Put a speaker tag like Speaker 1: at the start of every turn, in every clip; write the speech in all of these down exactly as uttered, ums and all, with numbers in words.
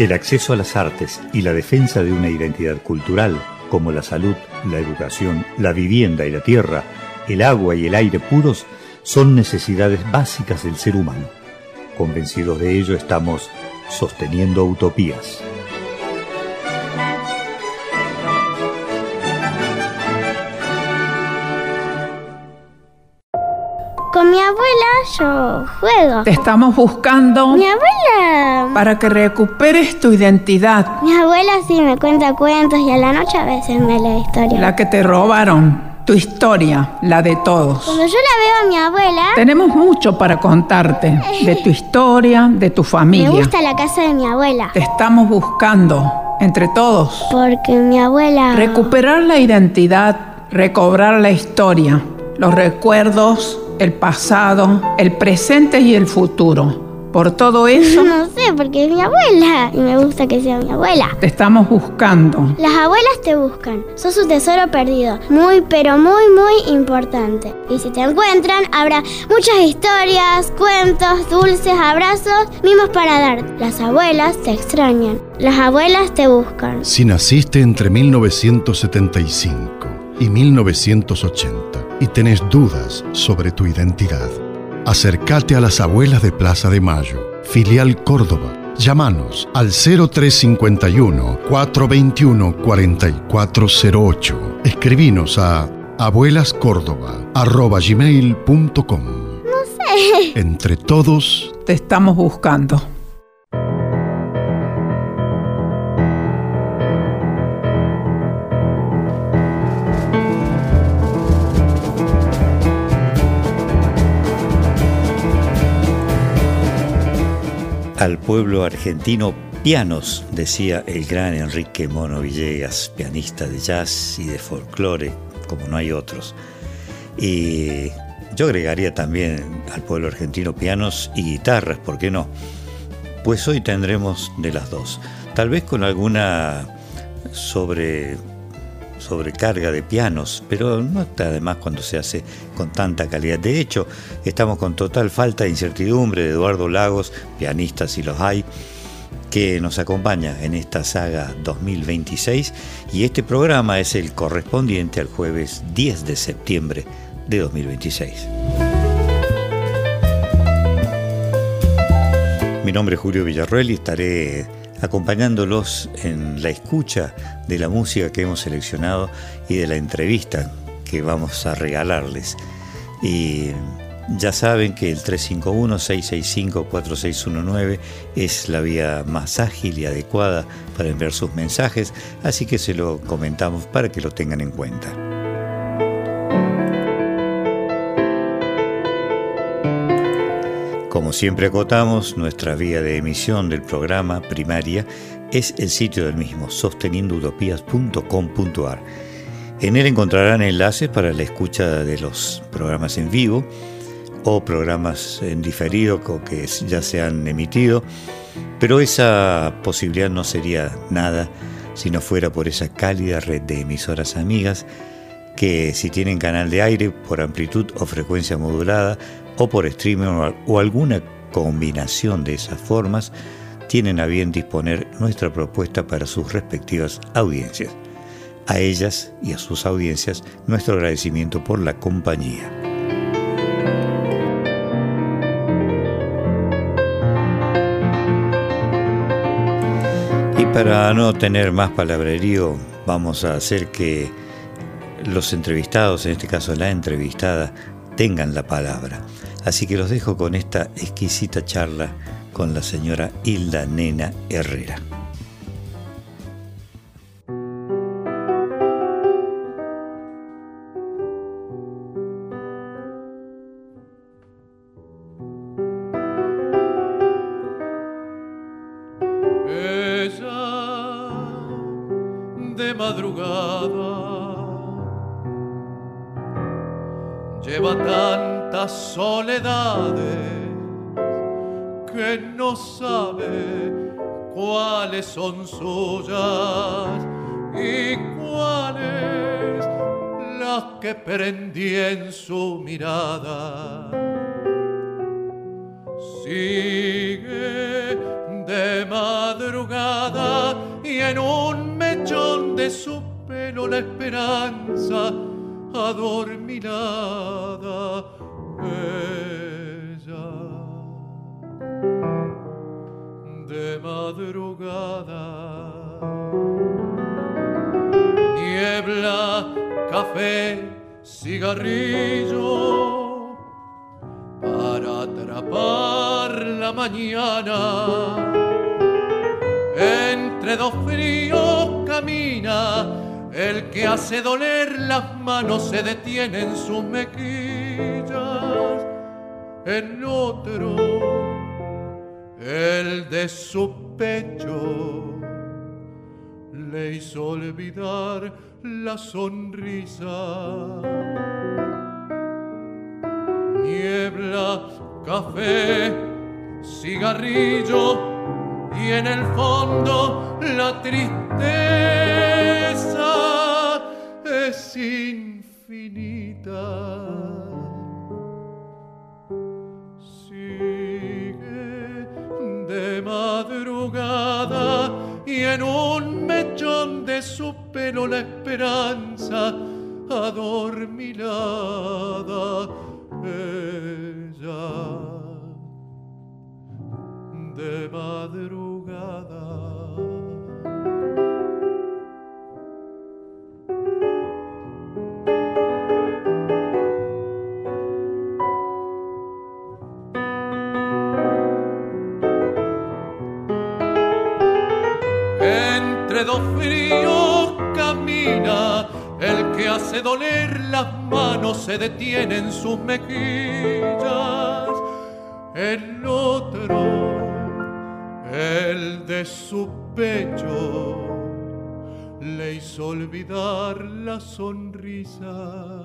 Speaker 1: El acceso a las artes y la defensa de una identidad cultural, como la salud, la educación, la vivienda y la tierra, el agua y el aire puros, son necesidades básicas del ser humano. Convencidos de ello, estamos sosteniendo utopías.
Speaker 2: Con mi abuela yo juego.
Speaker 3: Te estamos buscando.
Speaker 2: Mi abuela...
Speaker 3: Para que recuperes tu identidad.
Speaker 2: Mi abuela sí me cuenta cuentos y a la noche a veces me lee historias.
Speaker 3: La que te robaron. Tu historia, la de todos.
Speaker 2: Cuando yo la veo a mi abuela...
Speaker 3: Tenemos mucho para contarte. De tu historia, de tu familia.
Speaker 2: Me gusta la casa de mi abuela.
Speaker 3: Te estamos buscando, entre todos.
Speaker 2: Porque mi abuela...
Speaker 3: Recuperar la identidad, recobrar la historia, los recuerdos, el pasado, el presente y el futuro. Por todo eso...
Speaker 2: No sé, porque es mi abuela y me gusta que sea mi abuela.
Speaker 3: Te estamos buscando.
Speaker 2: Las abuelas te buscan. Sos un tesoro perdido. Muy, pero muy, muy importante. Y si te encuentran, habrá muchas historias, cuentos, dulces, abrazos, mimos para dar. Las abuelas te extrañan. Las abuelas te buscan.
Speaker 4: Si naciste entre mil novecientos setenta y cinco y mil novecientos ochenta y tenés dudas sobre tu identidad, acércate a las abuelas de Plaza de Mayo, filial Córdoba. Llámanos al cero tres cinco uno, cuatro dos uno, cuatro cuatro cero ocho. Escribinos a abuelascórdoba arroba gmail punto com.
Speaker 2: No sé.
Speaker 3: Entre todos te estamos buscando.
Speaker 1: Al pueblo argentino, pianos, decía el gran Enrique Mono Villegas, pianista de jazz y de folclore, como no hay otros. Y yo agregaría también al pueblo argentino pianos y guitarras, ¿por qué no? Pues hoy tendremos de las dos, tal vez con alguna sobre... sobrecarga de pianos, pero no está de más cuando se hace con tanta calidad. De hecho, estamos con total falta de incertidumbre de Eduardo Lagos, pianista si los hay, que nos acompaña en esta saga dos mil veintiséis, y este programa es el correspondiente al jueves diez de septiembre de dos mil veintiséis. Mi nombre es Julio Villarroel y estaré acompañándolos en la escucha de la música que hemos seleccionado y de la entrevista que vamos a regalarles. Y ya saben que el tres cinco uno, seis seis cinco, cuatro seis uno nueve es la vía más ágil y adecuada para enviar sus mensajes, así que se lo comentamos para que lo tengan en cuenta. Como siempre acotamos, nuestra vía de emisión del programa primaria es el sitio del mismo, sosteniendo utopías punto com punto a r. En él encontrarán enlaces para la escucha de los programas en vivo o programas en diferido que ya se han emitido, pero esa posibilidad no sería nada si no fuera por esa cálida red de emisoras amigas que, si tienen canal de aire por amplitud o frecuencia modulada, o por streaming o alguna combinación de esas formas, tienen a bien disponer nuestra propuesta para sus respectivas audiencias. A ellas y a sus audiencias, nuestro agradecimiento por la compañía. Y para no tener más palabrerío, vamos a hacer que los entrevistados, en este caso la entrevistada, tengan la palabra. Así que los dejo con esta exquisita charla con la señora Hilda Nena Herrera.
Speaker 5: Ella de madrugada lleva tantas soledades que no sabe cuáles son suyas y cuáles las que prendí en su mirada. Sigue de madrugada y en un mechón de su pelo la esperanza adormilada. Ella de madrugada, niebla, café, cigarrillo para atrapar la mañana. Entre dos fríos camina, el que hace doler las manos se detiene en sus mejillas. En otro, el de su pecho, le hizo olvidar la sonrisa. Niebla, café, cigarrillo y en el fondo la tristeza es infinita. Sigue de madrugada y en un mechón de su pelo la esperanza adormilada. Ella de madrugada. Entre dos fríos camina, el que hace doler las manos se detiene en sus mejillas. El otro, el de su pecho, le hizo olvidar la sonrisa.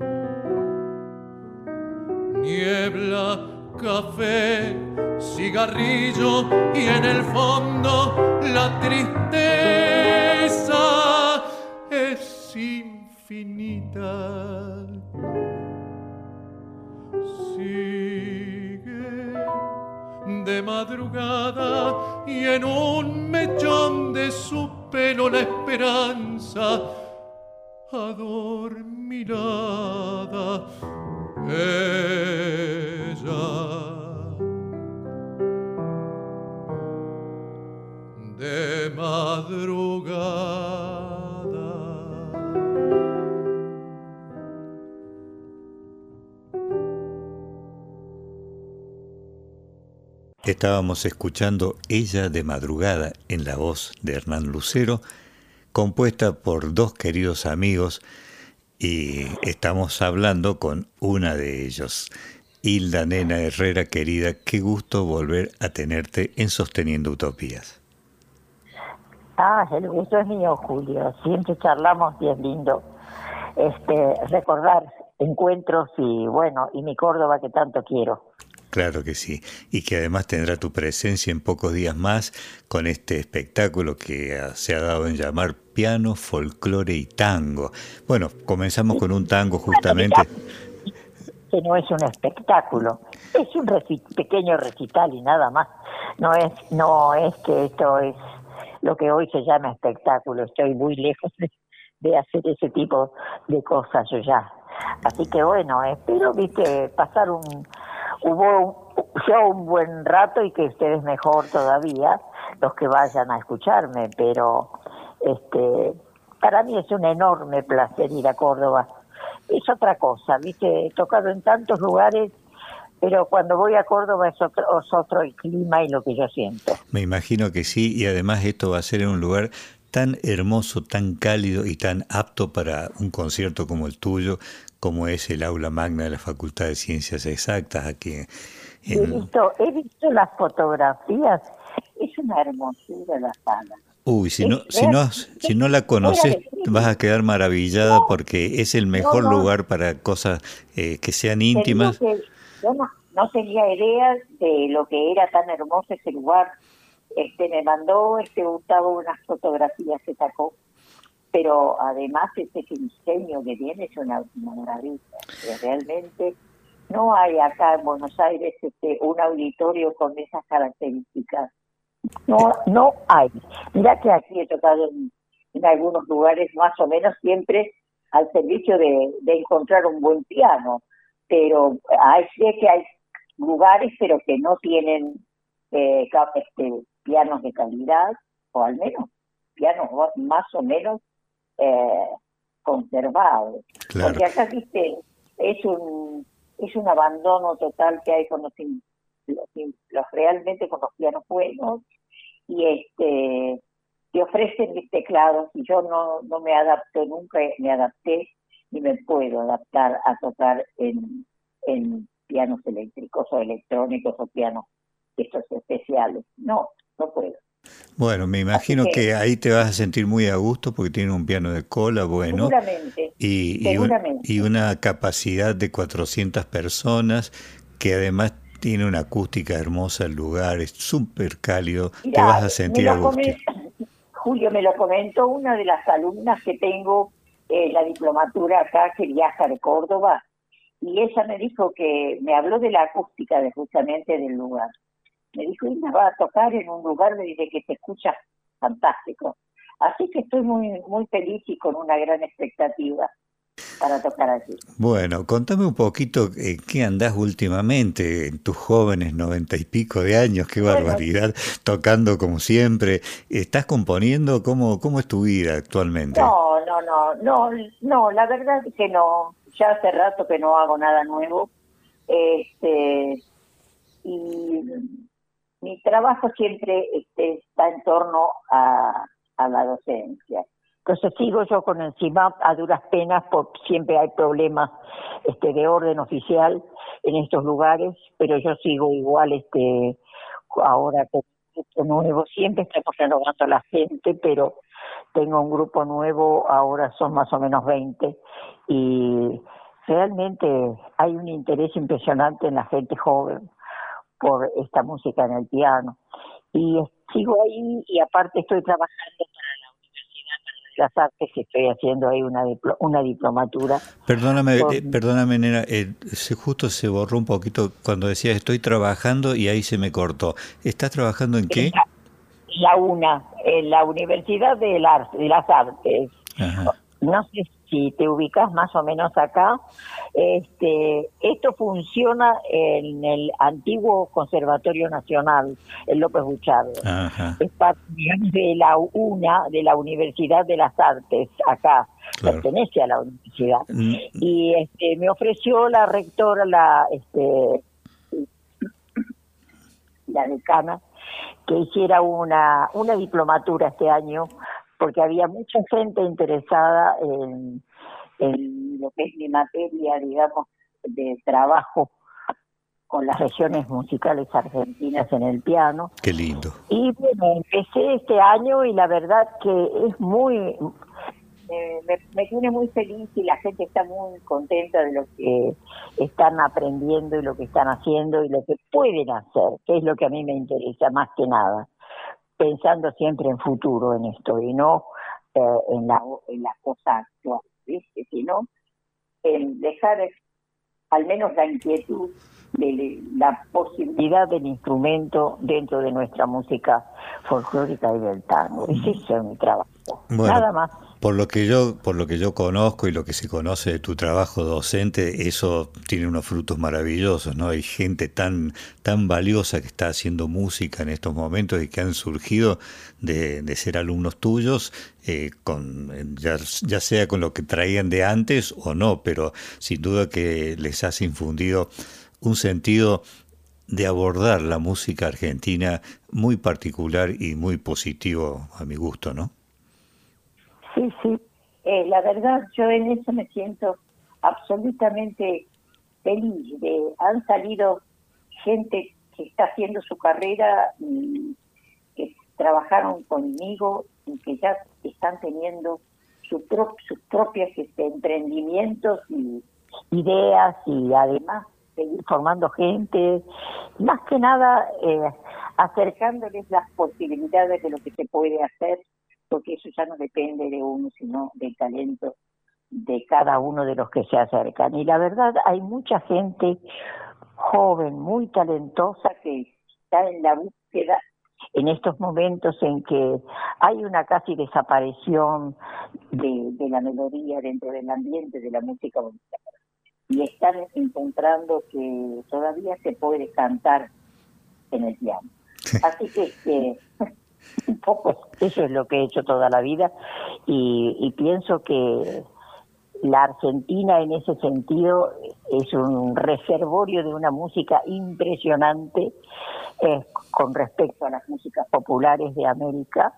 Speaker 5: Niebla, café, cigarrillo y en el fondo la tristeza es infinita. Sigue de madrugada y en un mechón de su pelo la esperanza adormilada. Ella de madrugada.
Speaker 1: Estábamos escuchando Ella de madrugada en la voz de Hernán Lucero, compuesta por dos queridos amigos, y estamos hablando con una de ellos. Hilda Nena Herrera, querida, qué gusto volver a tenerte en Sosteniendo Utopías.
Speaker 6: Ah, el gusto es mío, Julio. Siempre charlamos bien lindo. Este, recordar encuentros y bueno, y mi Córdoba que tanto quiero.
Speaker 1: Claro que sí, y que además tendrá tu presencia en pocos días más con este espectáculo que se ha dado en llamar Piano, Folclore y Tango. Bueno, comenzamos con un tango justamente.
Speaker 6: Que no es un espectáculo, es un reci- pequeño recital y nada más. No es, no es que esto es lo que hoy se llama espectáculo. Estoy muy lejos de, de hacer ese tipo de cosas yo ya. Así que bueno, espero, viste, pasar un... Hubo yo un buen rato y que ustedes mejor todavía, los que vayan a escucharme, pero este para mí es un enorme placer ir a Córdoba. Es otra cosa, viste, he tocado en tantos lugares, pero cuando voy a Córdoba es otro, es otro el clima y lo que yo siento.
Speaker 1: Me imagino que sí, y además esto va a ser en un lugar tan hermoso, tan cálido y tan apto para un concierto como el tuyo, como es el aula magna de la Facultad de Ciencias Exactas aquí en...
Speaker 6: He visto, he visto las fotografías, es una hermosura la sala.
Speaker 1: Uy, si no, si no, si no la conoces vas a quedar maravillada porque es el mejor
Speaker 6: no, no.
Speaker 1: lugar para cosas eh, que sean íntimas.
Speaker 6: Que, yo no, no tenía idea de lo que era tan hermoso ese lugar. Este me mandó este Gustavo unas fotografías que sacó, pero además ese diseño que tiene es una, una maravilla. Realmente no hay acá en Buenos Aires este un auditorio con esas características. No, no hay. Mira que aquí he tocado en, en algunos lugares más o menos siempre al servicio de, de encontrar un buen piano, pero hay, sé que hay lugares pero que no tienen eh, este, pianos de calidad, o al menos pianos más o menos eh, conservados.
Speaker 1: Claro.
Speaker 6: Porque acá, viste, es un es un abandono total que hay con los, los, los realmente con los pianos buenos, y este te ofrecen mis teclados, y yo no, no me adapto, nunca me adapté ni me puedo adaptar a tocar en, en pianos eléctricos o electrónicos o pianos estos especiales. No, no puedo.
Speaker 1: Bueno, me imagino que, que ahí te vas a sentir muy a gusto porque tiene un piano de cola bueno.
Speaker 6: Seguramente,
Speaker 1: y,
Speaker 6: seguramente.
Speaker 1: Y, un, y una capacidad de cuatrocientas personas, que además tiene una acústica hermosa el lugar, es súper cálido, Mirá, te vas a sentir a gusto.
Speaker 6: Julio, me lo comentó una de las alumnas que tengo eh, la diplomatura acá, que viaja de Córdoba, y ella me dijo que, me habló de la acústica de justamente del lugar. Me dijo, Isla va a tocar en un lugar de que se escucha fantástico. Así que estoy muy muy feliz y con una gran expectativa para tocar allí.
Speaker 1: Bueno, contame un poquito eh, qué andás últimamente en tus jóvenes noventa y pico de años, qué bueno, barbaridad, tocando como siempre. ¿Estás componiendo? ¿Cómo, cómo es tu vida actualmente?
Speaker 6: No, no, no, no, no, la verdad es que no. Ya hace rato que no hago nada nuevo. Este, y mi trabajo siempre este, está en torno a, a la docencia. Entonces sigo yo con el C I M A P a duras penas, porque siempre hay problemas este, de orden oficial en estos lugares, pero yo sigo igual este ahora con un grupo nuevo. Siempre estamos renovando a la gente, pero tengo un grupo nuevo, ahora son más o menos veinte, y realmente hay un interés impresionante en la gente joven por esta música en el piano. Y sigo ahí, y aparte estoy trabajando para la Universidad de las Artes, que estoy haciendo ahí una diplo, una diplomatura.
Speaker 1: Perdóname,
Speaker 6: con...
Speaker 1: eh, perdóname, nena, eh, se, justo se borró un poquito cuando decías estoy trabajando y ahí se me cortó. ¿Estás trabajando en qué?
Speaker 6: La, la UNA, en la Universidad de, la, de las Artes.
Speaker 1: Ajá.
Speaker 6: No sé si te ubicas más o menos acá. Este, esto funciona en el antiguo Conservatorio Nacional, el López Buchardo.
Speaker 1: Ajá.
Speaker 6: Es parte, digamos, de la UNA, de la Universidad de las Artes, acá. Claro. Pertenece a la universidad. Mm. Y este, me ofreció la rectora, la, este, la decana, que hiciera una, una diplomatura este año, porque había mucha gente interesada en, en lo que es mi materia, digamos, de trabajo con las regiones musicales argentinas en el piano.
Speaker 1: Qué lindo.
Speaker 6: Y bueno, empecé este año y la verdad que es muy, eh, me, me tiene muy feliz, y la gente está muy contenta de lo que están aprendiendo y lo que están haciendo y lo que pueden hacer, que es lo que a mí me interesa más que nada. Pensando siempre en futuro en esto y no eh, en la en la cosa actual, ¿viste? Sino en dejar al menos la inquietud de la posibilidad del instrumento dentro de nuestra música folclórica y del tango. Ese es mi trabajo.
Speaker 1: Bueno,
Speaker 6: nada más.
Speaker 1: Por lo que yo, por lo que yo conozco y lo que se conoce de tu trabajo docente, eso tiene unos frutos maravillosos, ¿no? Hay gente tan, tan valiosa que está haciendo música en estos momentos y que han surgido de, de ser alumnos tuyos, eh, con ya, ya sea con lo que traían de antes o no, pero sin duda que les has infundido un sentido de abordar la música argentina muy particular y muy positivo a mi gusto, ¿no?
Speaker 6: Sí, sí. Eh, la verdad, yo en eso me siento absolutamente feliz. De, han salido gente que está haciendo su carrera, y que trabajaron conmigo y que ya están teniendo su pro, sus propios este, emprendimientos y ideas, y además seguir formando gente, más que nada eh, acercándoles las posibilidades de lo que se puede hacer, porque eso ya no depende de uno, sino del talento de cada uno de los que se acercan. Y la verdad, hay mucha gente joven, muy talentosa, que está en la búsqueda en estos momentos en que hay una casi desaparición de, de la melodía dentro del ambiente de la música bonita. Y están encontrando que todavía se puede cantar en el piano. Así que, que un poco eso es lo que he hecho toda la vida y, y pienso que la Argentina en ese sentido es un reservorio de una música impresionante eh, con respecto a las músicas populares de América,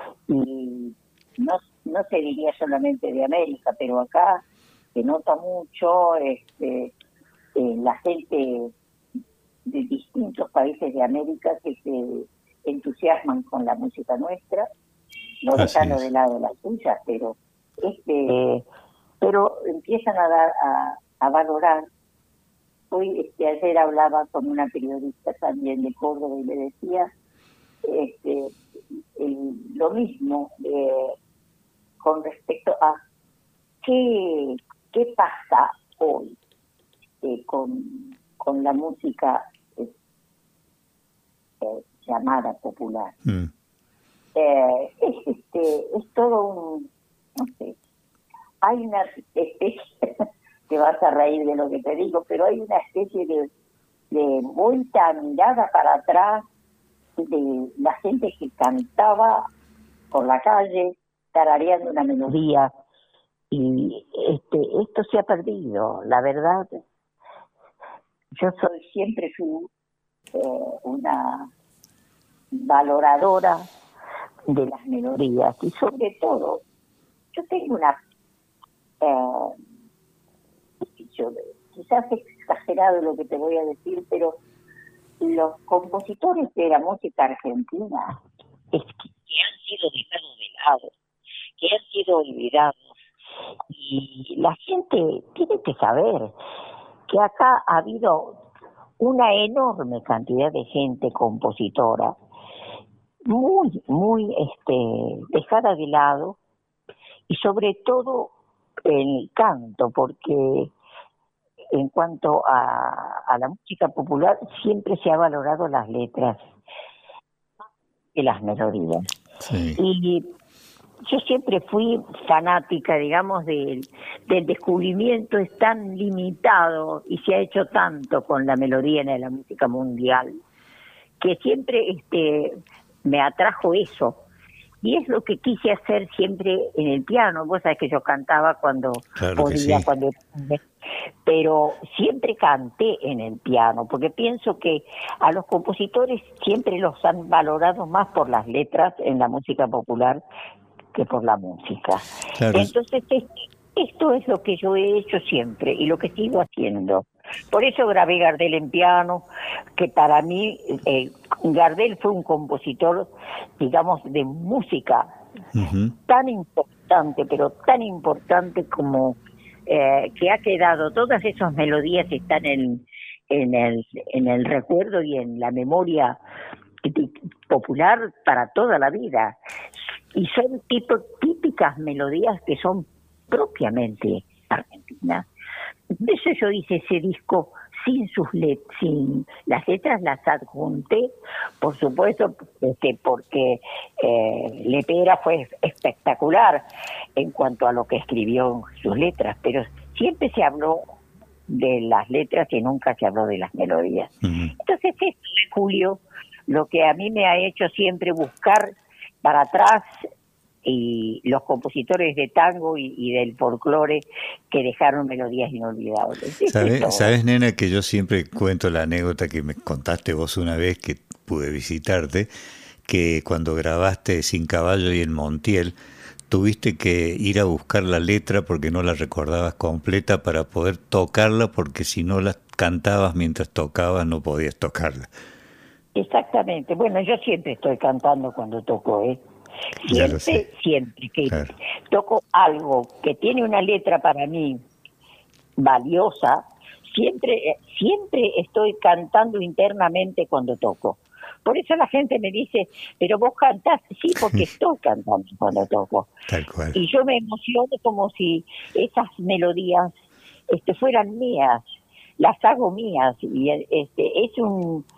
Speaker 6: y no, no se diría solamente de América, pero acá se nota mucho este, eh, la gente de distintos países de América que se entusiasman con la música nuestra, no dejando de lado las suyas, pero este pero empiezan a dar a, a valorar. Hoy este, ayer hablaba con una periodista también de Córdoba y le decía este, el, lo mismo eh, con respecto a qué qué pasa hoy eh, con con la música eh, eh, llamada popular. Mm. Eh, es este es todo un, no sé, hay una especie, te vas a reír de lo que te digo, pero hay una especie de, de vuelta mirada para atrás de la gente que cantaba por la calle tarareando una melodía, y este esto se ha perdido, la verdad. Yo soy siempre fui eh, una valoradora de las melodías, y sobre todo yo tengo una eh, yo, quizás es exagerado lo que te voy a decir, pero los compositores de la música argentina es que, que han sido dejados de lado, que han sido olvidados, y la gente tiene que saber que acá ha habido una enorme cantidad de gente compositora muy, muy este, dejada de lado, y sobre todo el canto, porque en cuanto a, a la música popular siempre se ha valorado las letras y las melodías. Sí. Y yo siempre fui fanática, digamos, del, del descubrimiento. Es tan limitado y se ha hecho tanto con la melodía en la música mundial que siempre este me atrajo eso. Y es lo que quise hacer siempre en el piano. Vos sabés que yo cantaba cuando claro podía, sí. cuando pero siempre canté en el piano, porque pienso que a los compositores siempre los han valorado más por las letras en la música popular que por la música. Claro. Entonces esto es lo que yo he hecho siempre y lo que sigo haciendo. Por eso grabé Gardel en piano, que para mí eh, Gardel fue un compositor, digamos, de música uh-huh. tan importante, pero tan importante como eh, que ha quedado, todas esas melodías están en, en, el, en el recuerdo y en la memoria popular para toda la vida. Y son tipo, típicas melodías que son propiamente argentinas. De eso yo hice ese disco sin sus let sin las letras, las adjunté, por supuesto, este, porque eh, Lepera fue espectacular en cuanto a lo que escribió en sus letras, pero siempre se habló de las letras y nunca se habló de las melodías. Uh-huh. Entonces esto es, Julio, lo que a mí me ha hecho siempre buscar para atrás, y los compositores de tango y, y del folclore que dejaron melodías inolvidables.
Speaker 1: ¿Sabes, ¿Sabes, nena, que yo siempre cuento la anécdota que me contaste vos una vez que pude visitarte, que cuando grabaste Sin Caballo y en Montiel, tuviste que ir a buscar la letra porque no la recordabas completa para poder tocarla, porque si no la cantabas mientras tocabas no podías tocarla?
Speaker 6: Exactamente. Bueno, yo siempre estoy cantando cuando toco, ¿eh? Siempre, siempre que claro. toco algo que tiene una letra para mí valiosa, siempre, siempre estoy cantando internamente cuando toco. Por eso la gente me dice, pero vos cantás, sí, porque estoy cantando cuando toco.
Speaker 1: Tal cual.
Speaker 6: Y yo me emociono como si esas melodías este, fueran mías, las hago mías, y este es un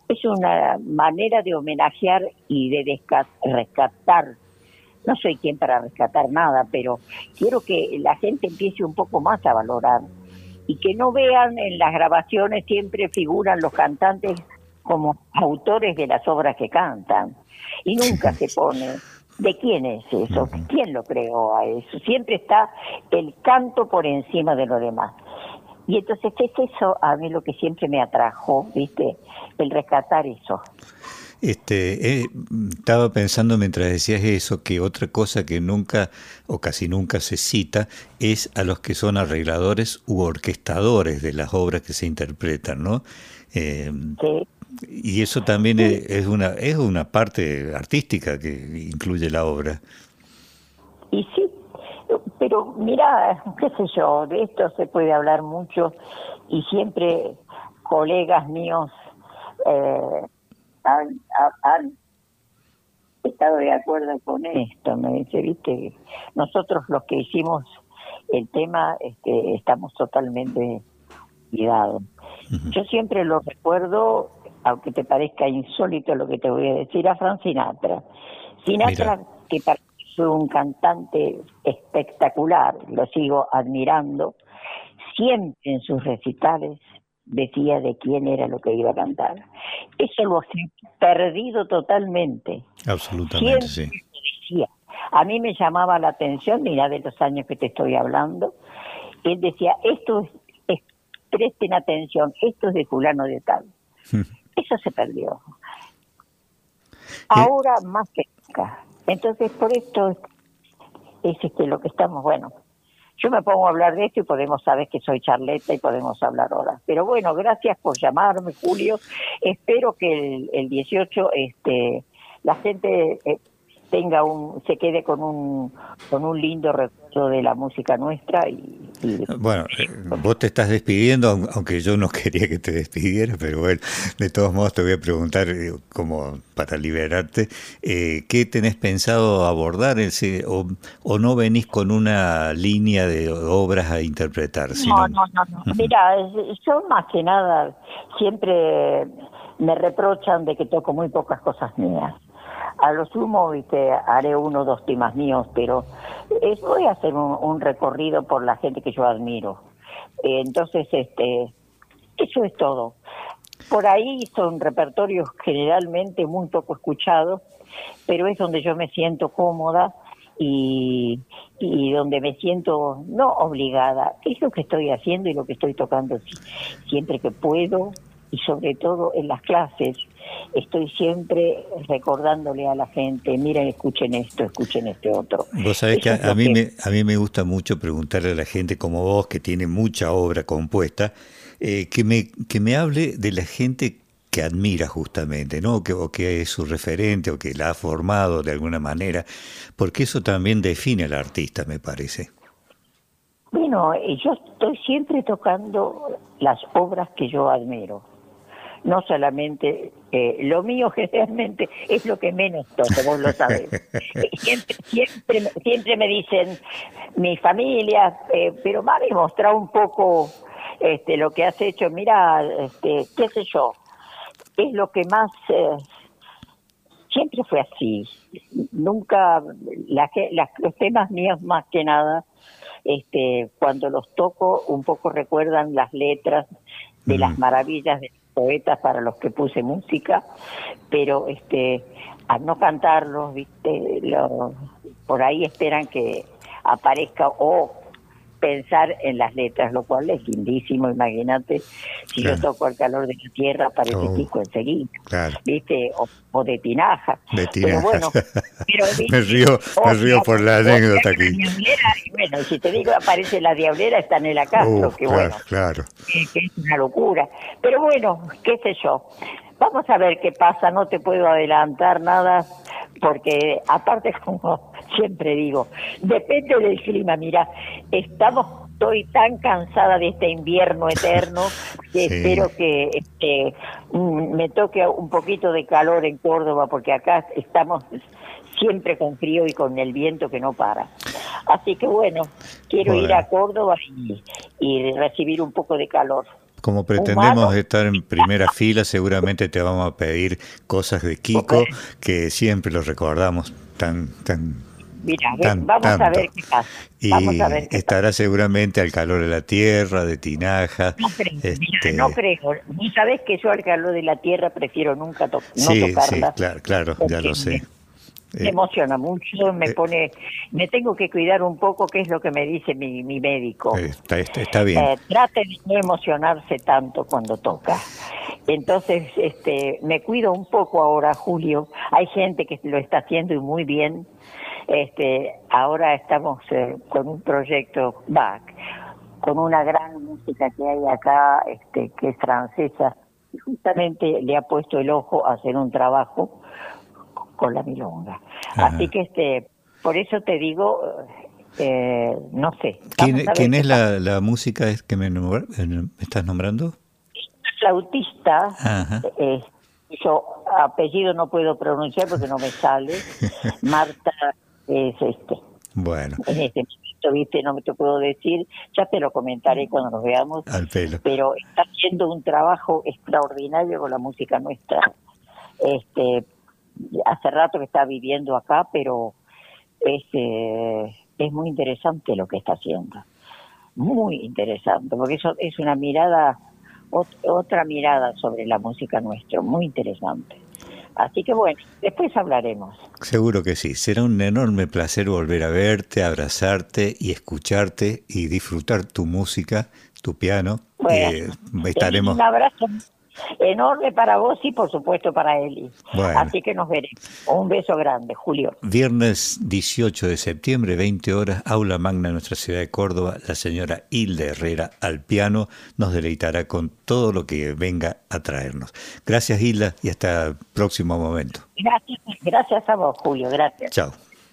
Speaker 6: es una manera de homenajear y de desca- rescatar. No soy quien para rescatar nada, pero quiero que la gente empiece un poco más a valorar y que no vean en las grabaciones siempre figuran los cantantes como autores de las obras que cantan y nunca se pone de quién es eso, quién lo creó a eso. Siempre está el canto por encima de lo demás. Y entonces es eso a mí lo que siempre me atrajo, ¿viste? El rescatar eso.
Speaker 1: Este, eh, estaba pensando mientras decías eso que otra cosa que nunca o casi nunca se cita es a los que son arregladores u orquestadores de las obras que se interpretan, ¿no? Eh,
Speaker 6: Sí.
Speaker 1: Y eso también
Speaker 6: Sí.
Speaker 1: es, es una es una parte artística que incluye la obra.
Speaker 6: Y sí, pero mira, qué sé yo, de esto se puede hablar mucho y siempre colegas míos eh, han, han estado de acuerdo con esto. Me dice, viste, nosotros los que hicimos el tema este, estamos totalmente olvidados. Uh-huh. Yo siempre lo recuerdo, aunque te parezca insólito lo que te voy a decir, a Frank Sinatra. Sinatra, Mira. que para mí fue un cantante espectacular, lo sigo admirando, siempre en sus recitales decía de quién era lo que iba a cantar. Eso lo he perdido totalmente.
Speaker 1: Absolutamente,
Speaker 6: siempre
Speaker 1: sí.
Speaker 6: Lo decía. A mí me llamaba la atención, mira de los años que te estoy hablando, él decía, esto es, es presten atención, esto es de fulano de tal. Eso se perdió. Ahora ¿Eh? más que nunca. Entonces, por esto es este, lo que estamos, bueno, yo me pongo a hablar de esto y podemos saber que soy charleta y podemos hablar horas. Pero bueno, gracias por llamarme, Julio. Espero que el, el dieciocho este, la gente eh, tenga un, se quede con un con un lindo recuerdo de la música nuestra y, y
Speaker 1: bueno, eh, vos te estás despidiendo, aunque yo no quería que te despidieras, pero bueno, de todos modos te voy a preguntar eh, como para liberarte, eh, ¿qué tenés pensado abordar ese, o, o no venís con una línea de obras a interpretar?
Speaker 6: No,
Speaker 1: Sino...
Speaker 6: no, no, no. Uh-huh. Mira, yo más que nada siempre me reprochan de que toco muy pocas cosas mías. A lo sumo, viste, haré uno o dos temas míos, pero eh, voy a hacer un, un recorrido por la gente que yo admiro. Eh, entonces, este, eso es todo. Por ahí son repertorios generalmente muy poco escuchados, pero es donde yo me siento cómoda y, y donde me siento no obligada. Es lo que estoy haciendo y lo que estoy tocando siempre que puedo. Y sobre todo en las clases estoy siempre recordándole a la gente, miren, escuchen esto, escuchen este otro.
Speaker 1: Vos sabés que a, a mí que... me a mí me gusta mucho preguntarle a la gente como vos, que tiene mucha obra compuesta, eh, que me que me hable de la gente que admira justamente, ¿no? Que, o que es su referente o que la ha formado de alguna manera, porque eso también define al artista, me parece.
Speaker 6: Bueno, yo estoy siempre tocando las obras que yo admiro. No solamente, eh, lo mío generalmente es lo que menos toco, vos lo sabés. siempre, siempre, siempre me dicen, mi familia, eh, pero mami, mostrar un poco este, lo que has hecho, mira, este, qué sé yo, es lo que más, eh, siempre fue así. Nunca, la, la, los temas míos más que nada, este, cuando los toco, un poco recuerdan las letras de mm. las maravillas de poetas para los que puse música, pero este al no cantarlos, viste, lo, por ahí esperan que aparezca o pensar en las letras, lo cual es lindísimo. Imagínate, si claro. yo toco El calor de la tierra, aparece oh, Kiko enseguida, claro. viste, o, o de Tinaja.
Speaker 1: De Tinaja.
Speaker 6: Pero bueno, pero,
Speaker 1: me río, me río por la anécdota aquí.
Speaker 6: Y bueno, si te digo aparece la Diablera, está Nela Castro, uh, que
Speaker 1: claro,
Speaker 6: bueno,
Speaker 1: claro.
Speaker 6: Que, que es una locura. Pero bueno, qué sé yo. Vamos a ver qué pasa, no te puedo adelantar nada, porque aparte, como siempre digo, depende del clima. Mira, estamos, estoy tan cansada de este invierno eterno que sí. espero que este, me toque un poquito de calor en Córdoba, porque acá estamos siempre con frío y con el viento que no para. Así que bueno, quiero bueno. ir a Córdoba y, y recibir un poco de calor.
Speaker 1: Como pretendemos
Speaker 6: humano.
Speaker 1: estar en primera fila, seguramente te vamos a pedir cosas de Kiko, que siempre los recordamos tan, tan,
Speaker 6: Mira,
Speaker 1: tan
Speaker 6: vamos
Speaker 1: tanto.
Speaker 6: a ver qué pasa.
Speaker 1: Y
Speaker 6: Vamos a ver qué
Speaker 1: estará seguramente Al calor de la tierra, de Tinaja.
Speaker 6: No creo,
Speaker 1: este...
Speaker 6: mira, no creo. Vos sabés que yo Al calor de la tierra prefiero nunca to no
Speaker 1: sí,
Speaker 6: tocarla.
Speaker 1: Sí, claro, claro, ya lo sé.
Speaker 6: Me, me emociona mucho, me
Speaker 1: eh,
Speaker 6: pone, me tengo que cuidar un poco, que es lo que me dice mi, mi médico.
Speaker 1: Está, está, está bien.
Speaker 6: Eh, trate de no emocionarse tanto cuando toca. Entonces, este, me cuido un poco ahora, Julio. Hay gente que lo está haciendo y muy bien. Este, ahora estamos eh, con un proyecto B A C, con una gran música que hay acá, este, que es francesa, y justamente le ha puesto el ojo a hacer un trabajo con la milonga. Ajá. Así que, este, por eso te digo, eh, no sé.
Speaker 1: ¿Quién, ¿quién es la, la música que me, me estás nombrando?
Speaker 6: Una flautista. Ajá. Eh, yo apellido no puedo pronunciar porque no me sale. Marta es este.
Speaker 1: Bueno.
Speaker 6: En este momento, viste, no me te puedo decir, ya te lo comentaré cuando nos veamos.
Speaker 1: Al pelo.
Speaker 6: Pero está haciendo un trabajo extraordinario con la música nuestra. Este, hace rato que está viviendo acá, pero es, eh, es muy interesante lo que está haciendo. Muy interesante, porque eso es una mirada, ot otra mirada sobre la música nuestra, muy interesante. Así que bueno, después hablaremos.
Speaker 1: Seguro que sí. Será un enorme placer volver a verte, abrazarte y escucharte y disfrutar tu música, tu piano.
Speaker 6: Bueno,
Speaker 1: eh, estaremos...
Speaker 6: Un abrazo enorme para vos y por supuesto para Eli.
Speaker 1: Bueno.
Speaker 6: Así que nos veremos. Un beso grande, Julio.
Speaker 1: Viernes dieciocho de septiembre, veinte horas, Aula Magna en nuestra ciudad de Córdoba. La señora Hilda Herrera al piano nos deleitará con todo lo que venga a traernos. Gracias, Hilda, y hasta el próximo momento.
Speaker 6: Gracias, gracias a vos, Julio. Gracias.
Speaker 1: Chao.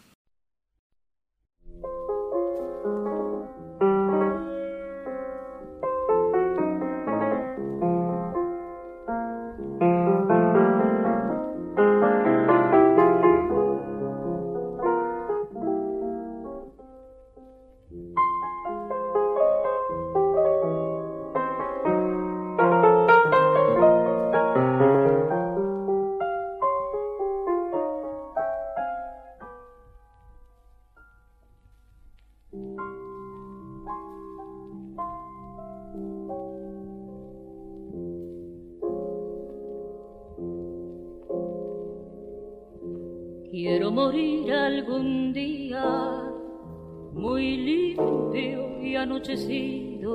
Speaker 7: Quiero morir algún día muy limpio y anochecido,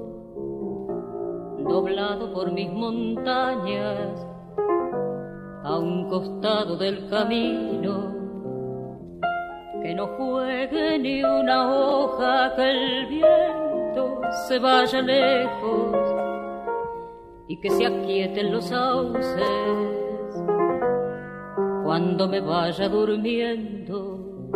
Speaker 7: doblado por mis montañas a un costado del camino, que no juegue ni una hoja, que el viento se vaya lejos y que se aquieten los sauces cuando me vaya durmiendo,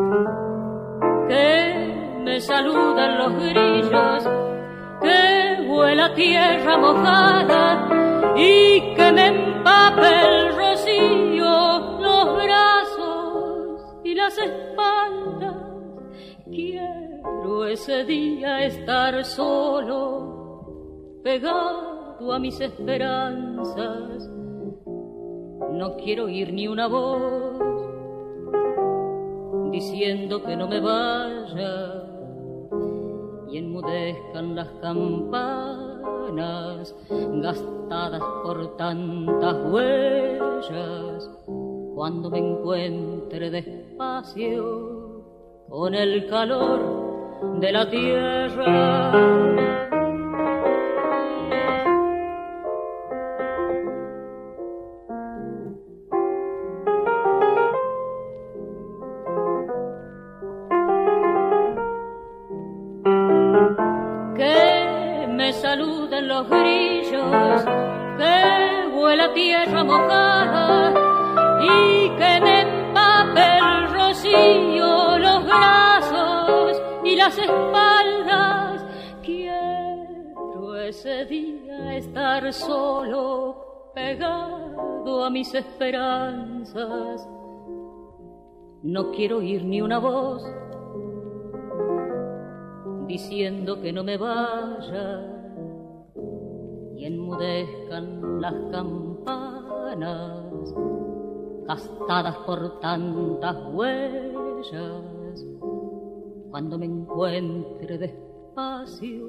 Speaker 7: que me saludan los grillos, que vuela tierra mojada y que me empape el rocío los brazos y las espaldas. Quiero ese día estar solo, pegado a mis esperanzas. No quiero oír ni una voz diciendo que no me vaya y enmudezcan las campanas gastadas por tantas huellas cuando me encuentre despacio con el calor de la tierra. Saluden los grillos, que vuela tierra mojada y que me empape el rocío los brazos y las espaldas. Quiero ese día estar solo, pegado a mis esperanzas. No quiero oír ni una voz diciendo que no me vaya y enmudezcan las campanas, gastadas por tantas huellas, cuando me encuentre despacio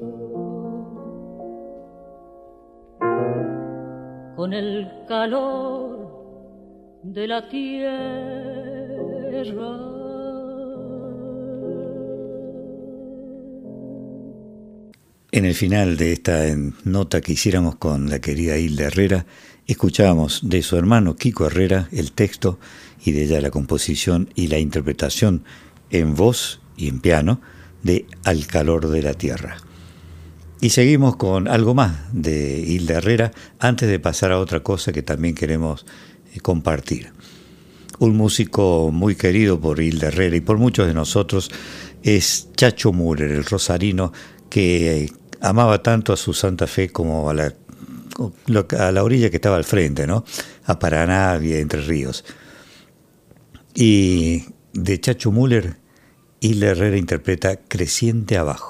Speaker 7: con el calor de la tierra.
Speaker 1: En el final de esta nota que hiciéramos con la querida Hilda Herrera, escuchábamos de su hermano Kiko Herrera el texto y de ella la composición y la interpretación en voz y en piano de Al calor de la tierra. Y seguimos con algo más de Hilda Herrera antes de pasar a otra cosa que también queremos eh, compartir. Un músico muy querido por Hilda Herrera y por muchos de nosotros es Chacho Müller, el rosarino que eh, amaba tanto a su Santa Fe como a la, a la orilla que estaba al frente, ¿no? A Paraná y Entre Ríos. Y de Chacho Müller, Hilda Herrera interpreta Creciente Abajo.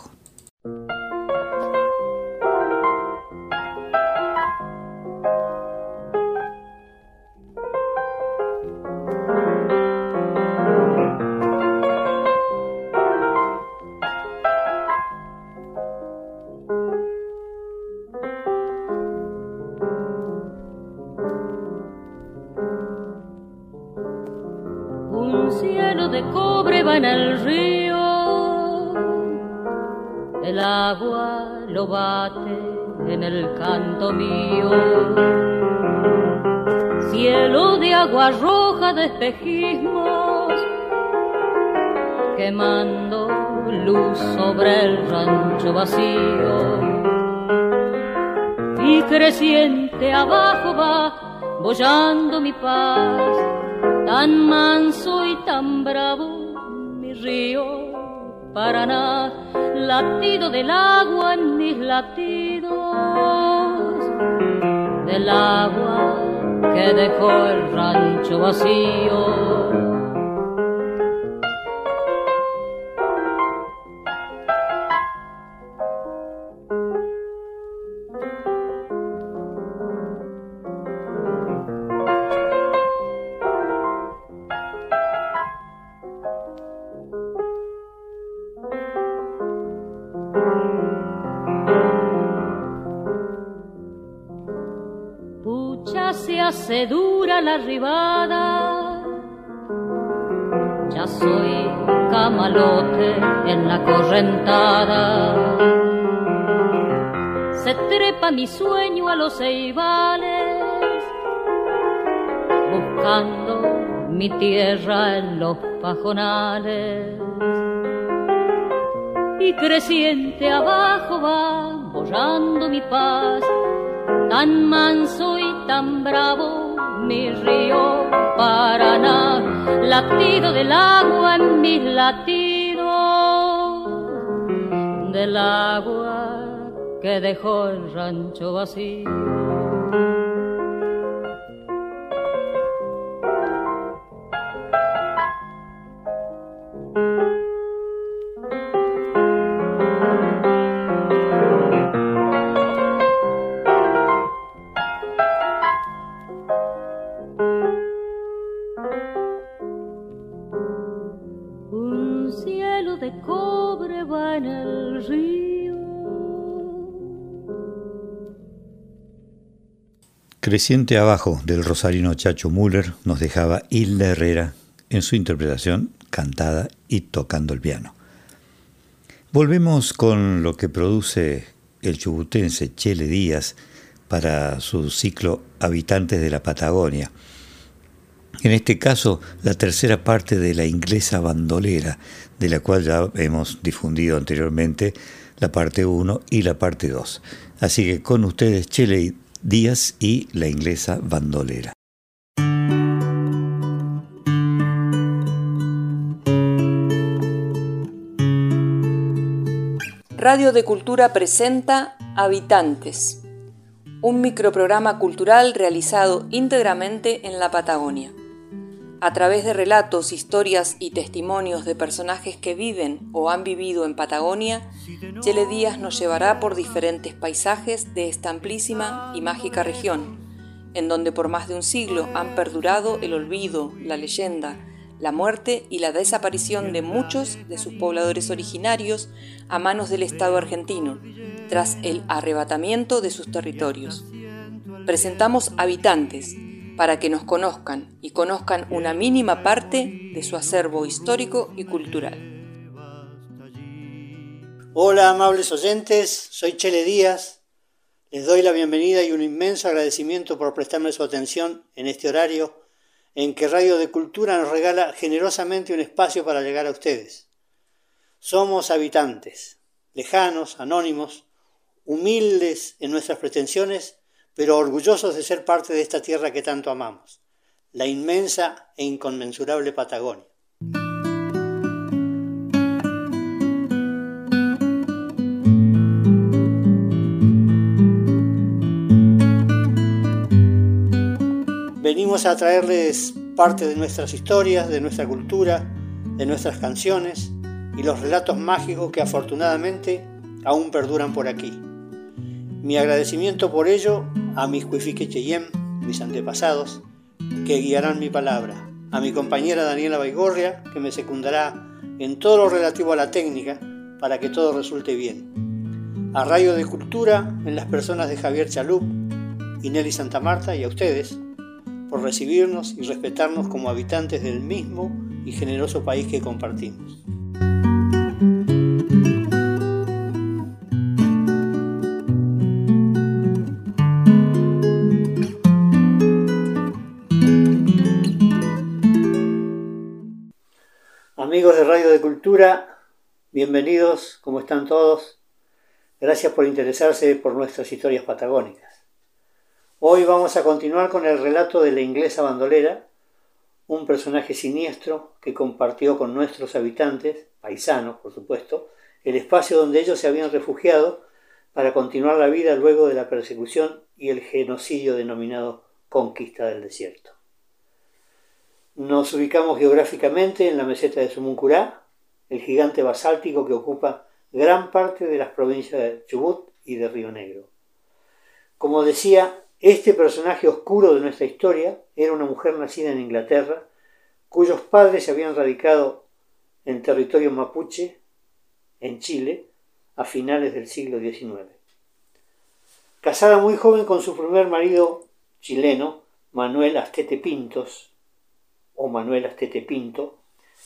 Speaker 7: En el canto mío, cielo de agua roja de espejismos, quemando luz sobre el rancho vacío, y creciente abajo va bollando mi paz, tan manso y tan bravo mi río Paraná, latido del agua en mis latidos, del agua que dejó el rancho vacío. Se dura la arribada, ya soy camalote en la correntada, se trepa mi sueño a los ceibales, buscando mi tierra en los pajonales, y creciente abajo va bollando mi paz, tan manso y tan bravo mi río Paraná, latido del agua en mis latidos, del agua que dejó el rancho vacío.
Speaker 1: Creciente abajo del rosarino Chacho Müller nos dejaba Hilda Herrera en su interpretación cantada y tocando el piano. Volvemos con lo que produce el chubutense Chele Díaz para su ciclo Habitantes de la Patagonia. En este caso, la tercera parte de La Inglesa Bandolera, de la cual ya hemos difundido anteriormente la parte uno y la parte dos. Así que con ustedes Chele Díaz y La Inglesa Bandolera.
Speaker 8: Radio de Cultura presenta Habitantes, un microprograma cultural realizado íntegramente en la Patagonia. A través de relatos, historias y testimonios de personajes que viven o han vivido en Patagonia, Chele Díaz nos llevará por diferentes paisajes de esta amplísima y mágica región, en donde por más de un siglo han perdurado el olvido, la leyenda, la muerte y la desaparición de muchos de sus pobladores originarios a manos del Estado argentino, tras el arrebatamiento de sus territorios. Presentamos Habitantes, para que nos conozcan y conozcan una mínima parte de su acervo histórico y cultural.
Speaker 9: Hola amables oyentes, soy Chele Díaz. Les doy la bienvenida y un inmenso agradecimiento por prestarme su atención en este horario en que Radio de Cultura nos regala generosamente un espacio para llegar a ustedes. Somos habitantes, lejanos, anónimos, humildes en nuestras pretensiones, pero orgullosos de ser parte de esta tierra que tanto amamos, la inmensa e inconmensurable Patagonia. Venimos a traerles parte de nuestras historias, de nuestra cultura, de nuestras canciones y los relatos mágicos que afortunadamente aún perduran por aquí. Mi agradecimiento por ello a mis Cuifique Cheyem, mis antepasados, que guiarán mi palabra, a mi compañera Daniela Baigorria, que me secundará en todo lo relativo a la técnica para que todo resulte bien, a Radio de Cultura en las personas de Javier Chalup y Nelly Santa Marta, y a ustedes por recibirnos y respetarnos como habitantes del mismo y generoso país que compartimos. Amigos de Radio de Cultura, bienvenidos, ¿cómo están todos? Gracias por interesarse por nuestras historias patagónicas. Hoy vamos a continuar con el relato de la inglesa bandolera, un personaje siniestro que compartió con nuestros habitantes, paisanos por supuesto, el espacio donde ellos se habían refugiado para continuar la vida luego de la persecución y el genocidio denominado Conquista del Desierto. Nos ubicamos geográficamente en la meseta de Sumuncurá, el gigante basáltico que ocupa gran parte de las provincias de Chubut y de Río Negro. Como decía, este personaje oscuro de nuestra historia era una mujer nacida en Inglaterra, cuyos padres se habían radicado en territorio mapuche, en Chile, a finales del siglo diecinueve. Casada muy joven con su primer marido chileno, Manuel Astete Pintos, o Manuel Astete Pinto,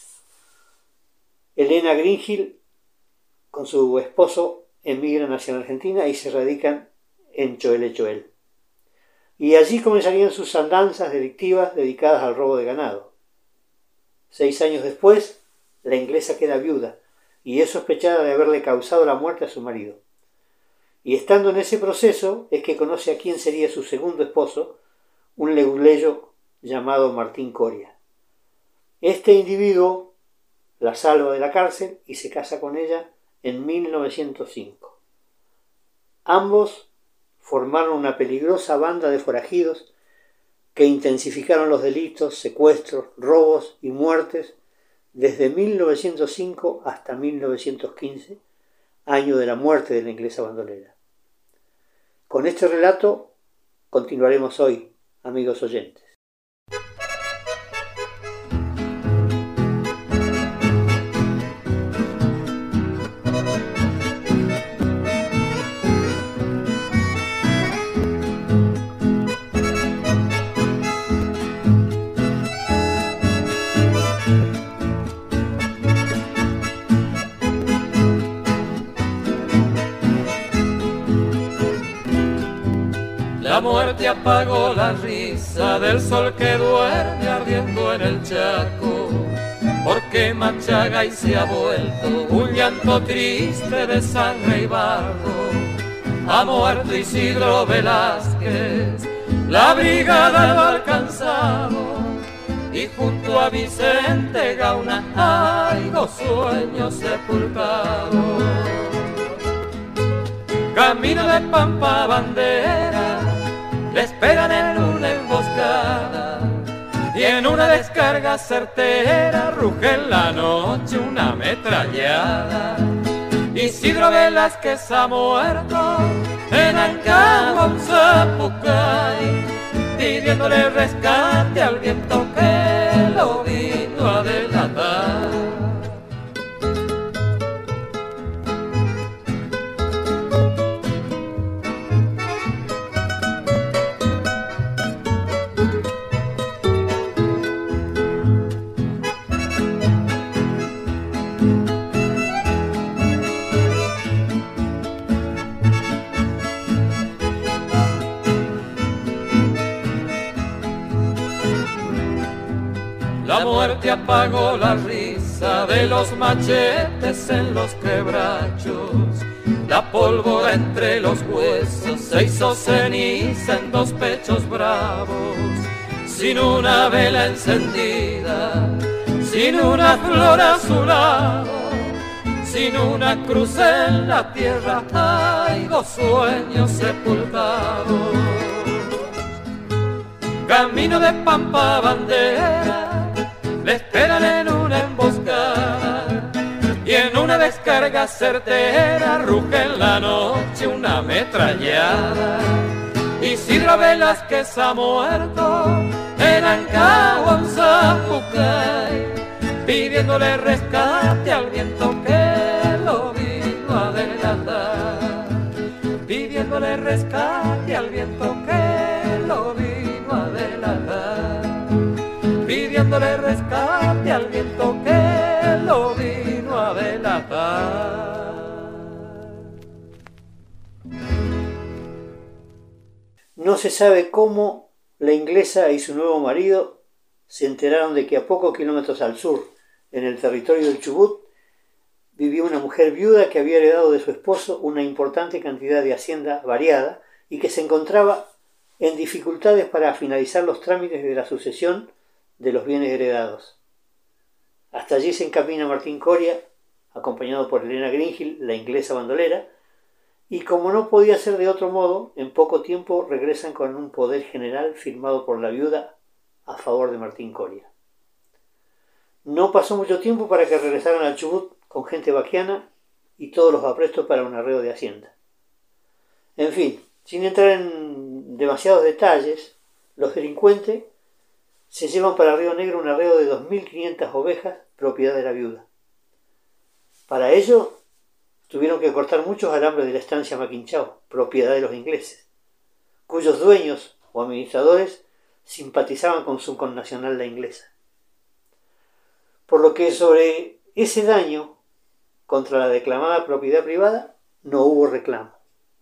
Speaker 9: Elena Greenhill con su esposo emigran hacia la Argentina y se radican en Choel Choel. Y allí comenzarían sus andanzas delictivas dedicadas al robo de ganado. Seis años después, la inglesa queda viuda y es sospechada de haberle causado la muerte a su marido. Y estando en ese proceso es que conoce a quien sería su segundo esposo, un leguleyo llamado Martín Coria. Este individuo la salva de la cárcel y se casa con ella en mil novecientos cinco. Ambos formaron una peligrosa banda de forajidos que intensificaron los delitos, secuestros, robos y muertes desde mil novecientos cinco hasta mil novecientos quince, año de la muerte de la inglesa bandolera. Con este relato continuaremos hoy, amigos oyentes.
Speaker 5: La muerte apagó la risa del sol que duerme ardiendo en el Chaco, porque Machagay se ha vuelto un llanto triste de sangre y barro. Ha muerto Isidro Velázquez, la brigada lo ha alcanzado, y junto a Vicente Gauna hay dos sueños sepultados. Camino de Pampa Bandera, le esperan en una emboscada, y en una descarga certera ruge en la noche una ametrallada. Isidro Velázquez ha muerto en Ancagua, un zapucay, pidiéndole rescate al viento que lo vino a delatar. La muerte apagó la risa de los machetes en los quebrachos. La pólvora entre los huesos se hizo ceniza en dos pechos bravos. Sin una vela encendida, sin una flor a su lado, sin una cruz en la tierra, hay dos sueños sepultados. Camino de Pampa Bandera, le esperan en una emboscada y en una descarga certera ruge en la noche una ametrallada. Isidro Velázquez ha muerto en Ancagua, un zapucay, pidiéndole rescate al viento que lo vino a delatar, pidiéndole rescate al viento que lo vino a delatar, pidiéndole rescate al viento que lo vino a delatar.
Speaker 9: No se sabe cómo la inglesa y su nuevo marido se enteraron de que a pocos kilómetros al sur, en el territorio del Chubut, vivía una mujer viuda que había heredado de su esposo una importante cantidad de hacienda variada y que se encontraba en dificultades para finalizar los trámites de la sucesión de los bienes heredados. Hasta allí se encamina Martín Coria, acompañado por Elena Greenhill, la inglesa bandolera, y como no podía ser de otro modo, en poco tiempo regresan con un poder general firmado por la viuda a favor de Martín Coria. No pasó mucho tiempo para que regresaran al Chubut con gente vaquiana y todos los aprestos para un arreo de hacienda. En fin, sin entrar en demasiados detalles, los delincuentes se llevan para Río Negro un arreo de dos mil quinientas ovejas, propiedad de la viuda. Para ello, tuvieron que cortar muchos alambres de la estancia Maquinchao, propiedad de los ingleses, cuyos dueños o administradores simpatizaban con su connacional la inglesa. Por lo que sobre ese daño contra la declamada propiedad privada no hubo reclamo.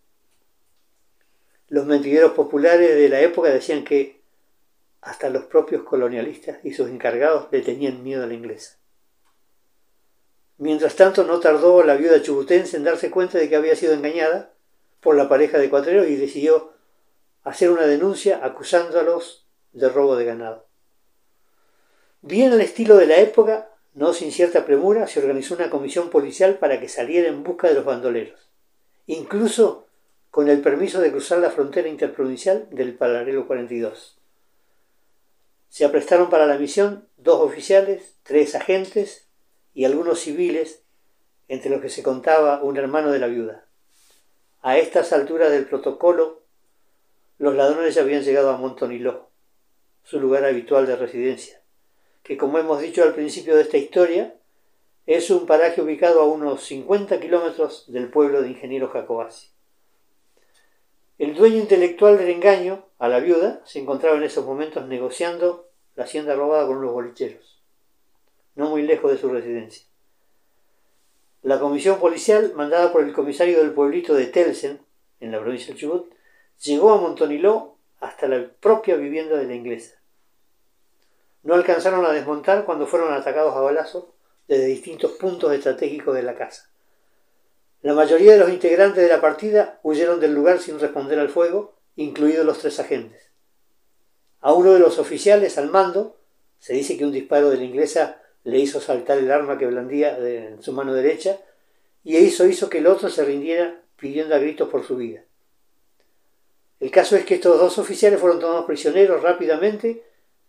Speaker 9: Los mentideros populares de la época decían que hasta los propios colonialistas y sus encargados le tenían miedo a la inglesa. Mientras tanto, no tardó la viuda chubutense en darse cuenta de que había sido engañada por la pareja de cuatreros y decidió hacer una denuncia acusándolos de robo de ganado. Bien al estilo de la época, no sin cierta premura, se organizó una comisión policial para que saliera en busca de los bandoleros, incluso con el permiso de cruzar la frontera interprovincial del paralelo cuarenta y dos. Se aprestaron para la misión dos oficiales, tres agentes y algunos civiles, entre los que se contaba un hermano de la viuda. A estas alturas del protocolo, los ladrones ya habían llegado a Montoniló, su lugar habitual de residencia, que, como hemos dicho al principio de esta historia, es un paraje ubicado a unos cincuenta kilómetros del pueblo de Ingeniero Jacobacci. El dueño intelectual del engaño, a la viuda, se encontraba en esos momentos negociando la hacienda robada con unos bolicheros, no muy lejos de su residencia. La comisión policial, mandada por el comisario del pueblito de Telsen, en la provincia del Chubut, llegó a Montoniló hasta la propia vivienda de la inglesa. No alcanzaron a desmontar cuando fueron atacados a balazos desde distintos puntos estratégicos de la casa. La mayoría de los integrantes de la partida huyeron del lugar sin responder al fuego, incluidos los tres agentes. A uno de los oficiales al mando se dice que un disparo de la inglesa le hizo saltar el arma que blandía en su mano derecha y eso hizo que el otro se rindiera pidiendo a gritos por su vida. El caso es que estos dos oficiales fueron tomados prisioneros rápidamente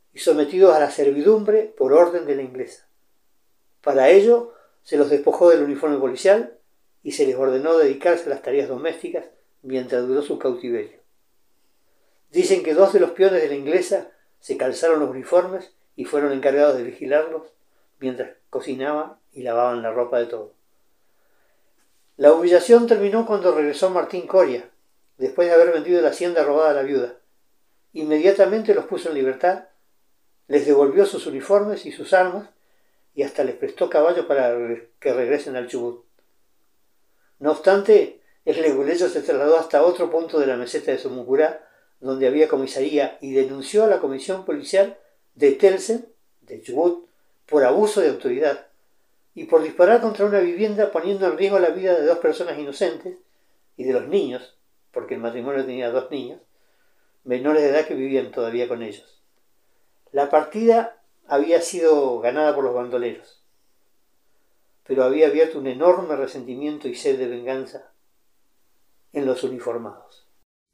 Speaker 9: y sometidos a la servidumbre por orden de la inglesa. Para ello se los despojó del uniforme policial y se les ordenó dedicarse a las tareas domésticas mientras duró su cautiverio. Dicen que dos de los peones de la inglesa se calzaron los uniformes y fueron encargados de vigilarlos mientras cocinaban y lavaban la ropa de todos. La humillación terminó cuando regresó Martín Coria, después de haber vendido la hacienda robada a la viuda. Inmediatamente los puso en libertad, les devolvió sus uniformes y sus armas y hasta les prestó caballos para que regresen al Chubut. No obstante, el leguleyo se trasladó hasta otro punto de la meseta de Somucurá, donde había comisaría, y denunció a la comisión policial de Telsen, de Chubut, por abuso de autoridad y por disparar contra una vivienda poniendo en riesgo la vida de dos personas inocentes y de los niños, porque el matrimonio tenía dos niños, menores de edad que vivían todavía con ellos. La partida había sido ganada por los bandoleros, pero había abierto un enorme resentimiento y sed de venganza en los uniformados.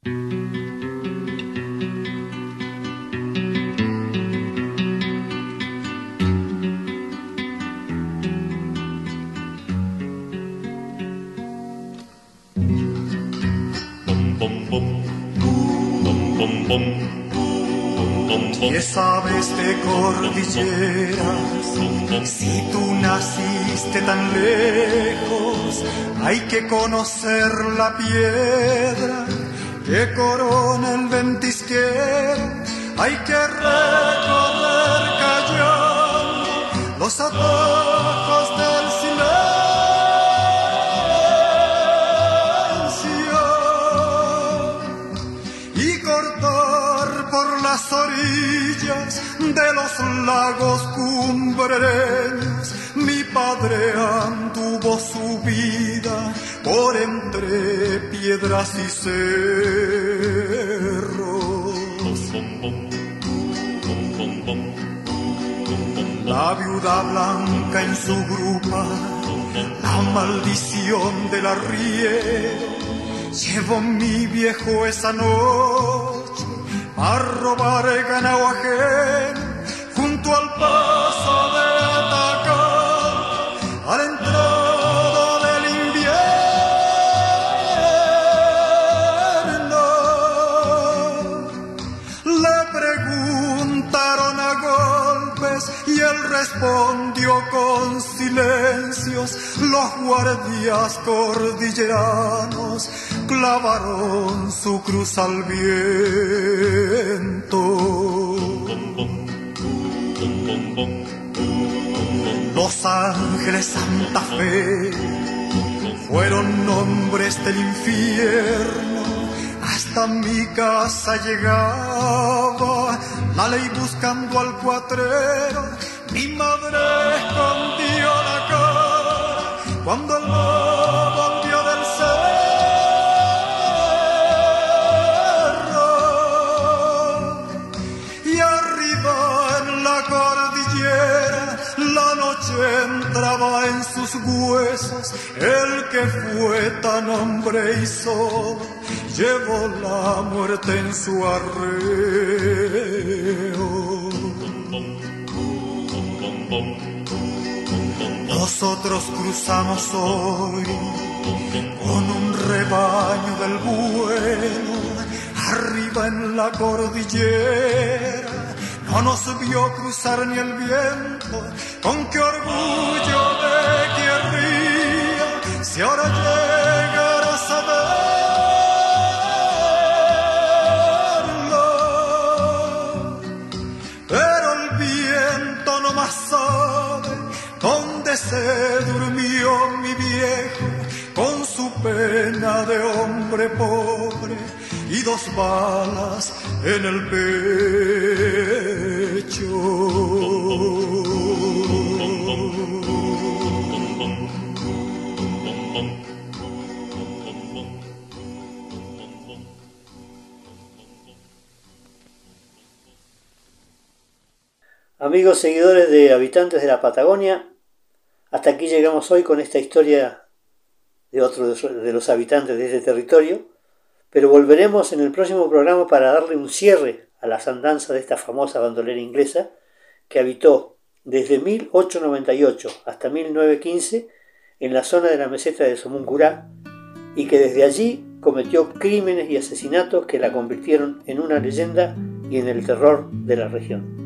Speaker 10: Diez aves de cordilleras, si tú naciste tan lejos, hay que conocer la piedra que corona el ventisquero, hay que recorrer callando los atajos del silencio y cortar por las orillas de los lagos cumbreños. Mi padre anduvo su vida por entre piedras y cerros. La viuda blanca en su grupa, la maldición del arriero, llevó mi viejo esa noche a robar ganado ajeno junto al paso de Atacán, a la entrada del invierno. Le preguntaron a golpes y él respondió con silencios. Los guardias cordilleranos clavaron su cruz al viento. Los Ángeles, Santa Fe fueron nombres del infierno. Hasta mi casa llegaba la ley buscando al cuatrero. Mi madre escondió la cara cuando el lobo volvió del cerro. Y arriba en la cordillera la noche entraba en sus huesos. El que fue tan hombre y solo llevó la muerte en su arreo. Nosotros cruzamos hoy con un rebaño del bueno, arriba en la cordillera. No nos vio cruzar ni el viento, con qué orgullo de querría, si ahora llegara a saberlo. Pero el viento no más sabe dónde se durmió mi viejo, con su pena de hombre pobre y dos balas en el pecho.
Speaker 9: Amigos seguidores de Habitantes de la Patagonia, hasta aquí llegamos hoy con esta historia de otro de los habitantes de este territorio, pero volveremos en el próximo programa para darle un cierre a las andanzas de esta famosa bandolera inglesa que habitó desde mil ochocientos noventa y ocho hasta mil novecientos quince en la zona de la meseta de Somunkurá y que desde allí cometió crímenes y asesinatos que la convirtieron en una leyenda y en el terror de la región.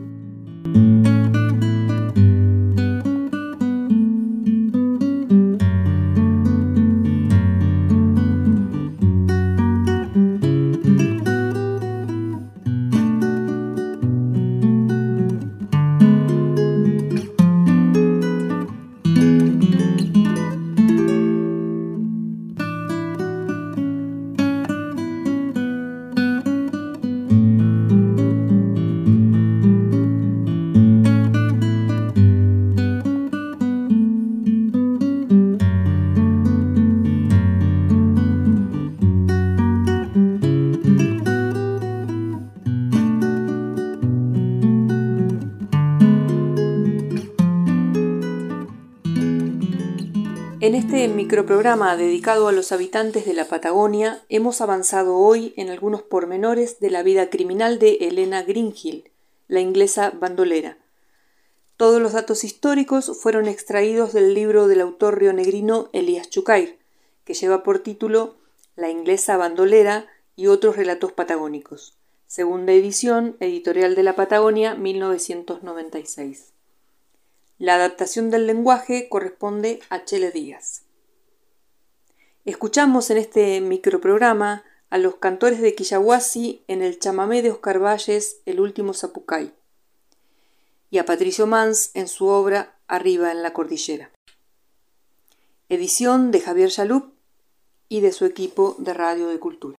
Speaker 8: En este microprograma dedicado a los habitantes de la Patagonia, hemos avanzado hoy en algunos pormenores de la vida criminal de Helena Greenhill, la inglesa bandolera. Todos los datos históricos fueron extraídos del libro del autor rionegrino Elías Chucair, que lleva por título La inglesa bandolera y otros relatos patagónicos, segunda edición, Editorial de la Patagonia, mil novecientos noventa y seis. La adaptación del lenguaje corresponde a Chele Díaz. Escuchamos en este microprograma a los cantores de Quillahuasi en el chamamé de Oscar Valles, El último Zapucay, y a Patricio Mans en su obra Arriba en la cordillera. Edición de Javier Chalup y de su equipo de Radio de Cultura.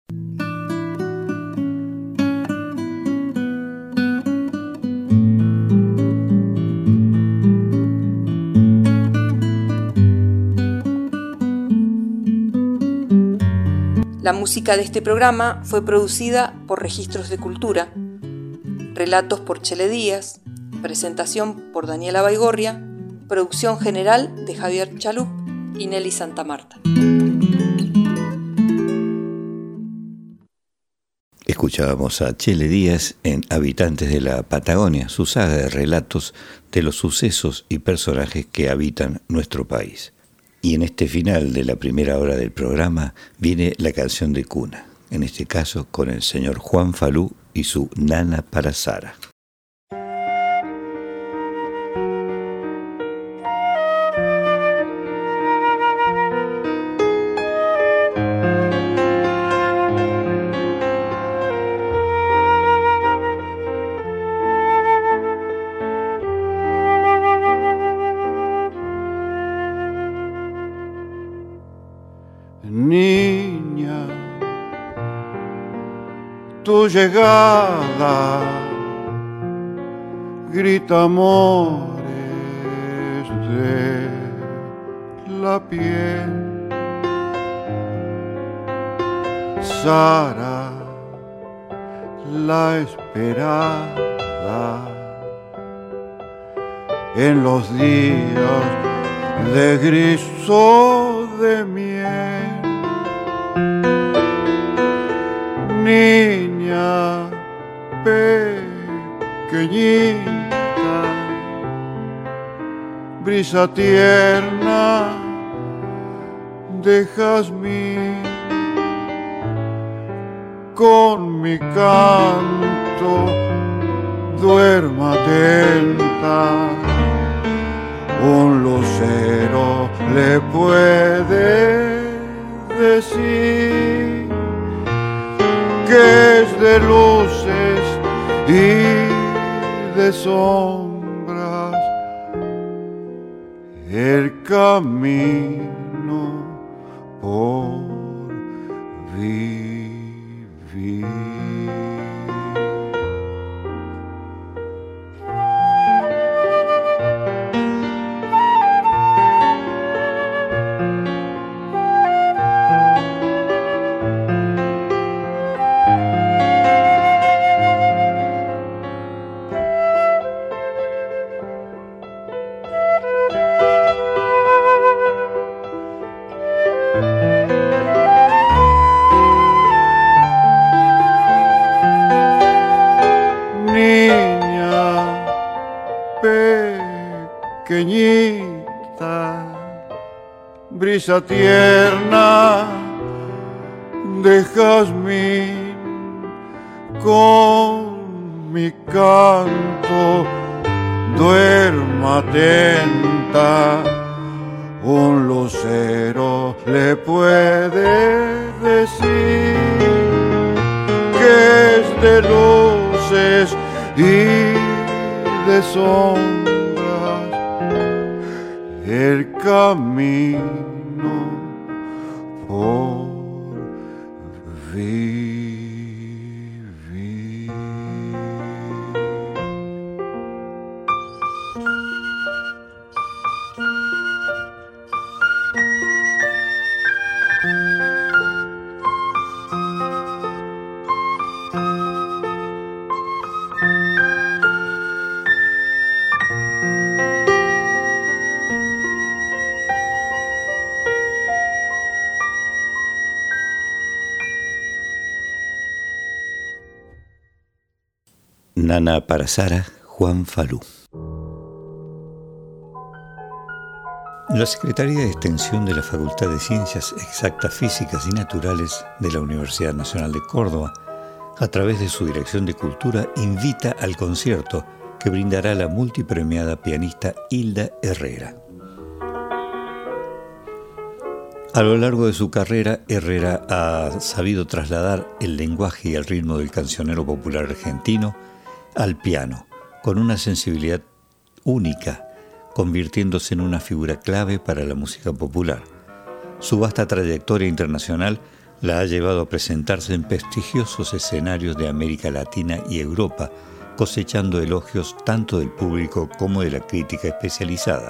Speaker 8: La música de este programa fue producida por Registros de Cultura, relatos por Chele Díaz, presentación por Daniela Baigorria, producción general de Javier Chalup y Nelly Santa Marta.
Speaker 1: Escuchábamos a Chele Díaz en Habitantes de la Patagonia, su saga de relatos de los sucesos y personajes que habitan nuestro país. Y en este final de la primera hora del programa viene la canción de cuna, en este caso con el señor Juan Falú y su Nana para Sara.
Speaker 11: Niña, tu llegada grita amores de la piel. Sara, la esperada en los días de gris o de miel. Niña pequeñita, brisa tierna de jazmín, con mi canto duerma atenta, un lucero le puede decir que es de luces y de sombras el camino por vivir. brisa tierna de jazmín con mi canto duerma atenta. Un lucero le puede decir que es de luces y de sombras el camino por vivir.
Speaker 1: Nana Parasara, Juan Falú. La Secretaría de Extensión de la Facultad de Ciencias Exactas, Físicas y Naturales de la Universidad Nacional de Córdoba, a través de su Dirección de Cultura, invita al concierto que brindará la multipremiada pianista Hilda Herrera. A lo largo de su carrera, Herrera ha sabido trasladar el lenguaje y el ritmo del cancionero popular argentino al piano, con una sensibilidad única, convirtiéndose en una figura clave para la música popular. Su vasta trayectoria internacional la ha llevado a presentarse en prestigiosos escenarios de América Latina y Europa, cosechando elogios tanto del público como de la crítica especializada.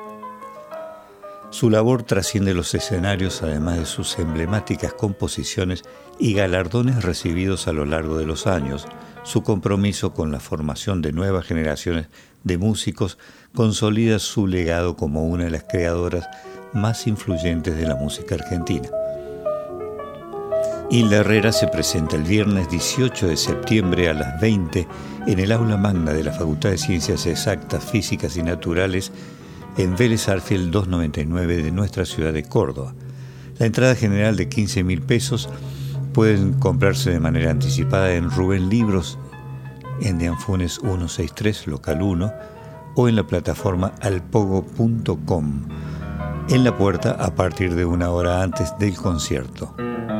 Speaker 1: Su labor trasciende los escenarios, además de sus emblemáticas composiciones y galardones recibidos a lo largo de los años. Su compromiso con la formación de nuevas generaciones de músicos consolida su legado como una de las creadoras más influyentes de la música argentina. Hilda Herrera se presenta el viernes dieciocho de septiembre a las veinte en el aula magna de la Facultad de Ciencias Exactas, Físicas y Naturales en Vélez Sarsfield doscientos noventa y nueve de nuestra ciudad de Córdoba. La entrada general de quince mil pesos pueden comprarse de manera anticipada en Rubén Libros, en de Anfunes ciento sesenta y tres, local uno, o en la plataforma alpogo punto com, en la puerta a partir de una hora antes del concierto.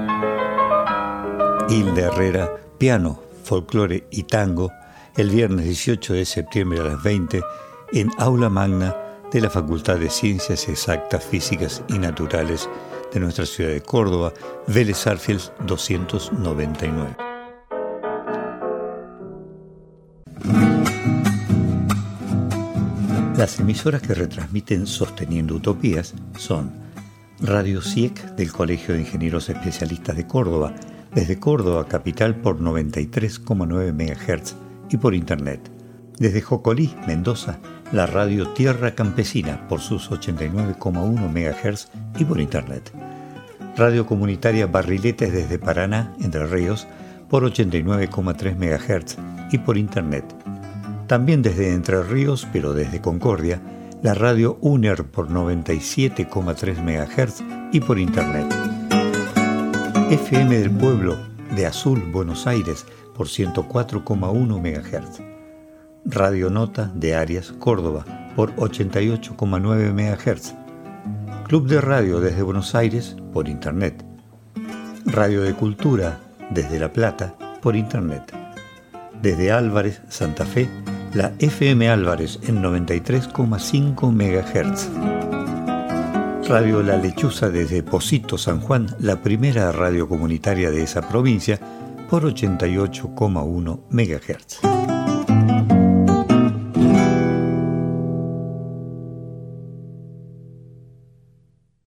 Speaker 1: Hilda Herrera, piano, folclore y tango, el viernes dieciocho de septiembre a las veinte, en Aula Magna de la Facultad de Ciencias Exactas, Físicas y Naturales de nuestra ciudad de Córdoba, Vélez Sarsfield doscientos noventa y nueve. Las emisoras que retransmiten Sosteniendo Utopías son Radio C I E C del Colegio de Ingenieros Especialistas de Córdoba, desde Córdoba capital por noventa y tres coma nueve megahertz y por internet. Desde Jocolí, Mendoza, la radio Tierra Campesina por sus ochenta y nueve coma uno megahertz y por internet. Radio Comunitaria Barriletes desde Paraná, Entre Ríos, por ochenta y nueve coma tres megahertz y por internet. También desde Entre Ríos, pero desde Concordia, la radio UNER por noventa y siete coma tres megahertz y por internet. F M del Pueblo de Azul, Buenos Aires, por ciento cuatro coma uno megahertz. Radio Nota de Arias, Córdoba, por ochenta y ocho coma nueve megahertz. Club de Radio desde Buenos Aires, por internet. Radio de Cultura desde La Plata, por internet. Desde Álvarez, Santa Fe, la F M Álvarez en noventa y tres coma cinco megahertz. Radio La Lechuza desde Pocito, San Juan, la primera radio comunitaria de esa provincia, por ochenta y ocho coma uno megahertz.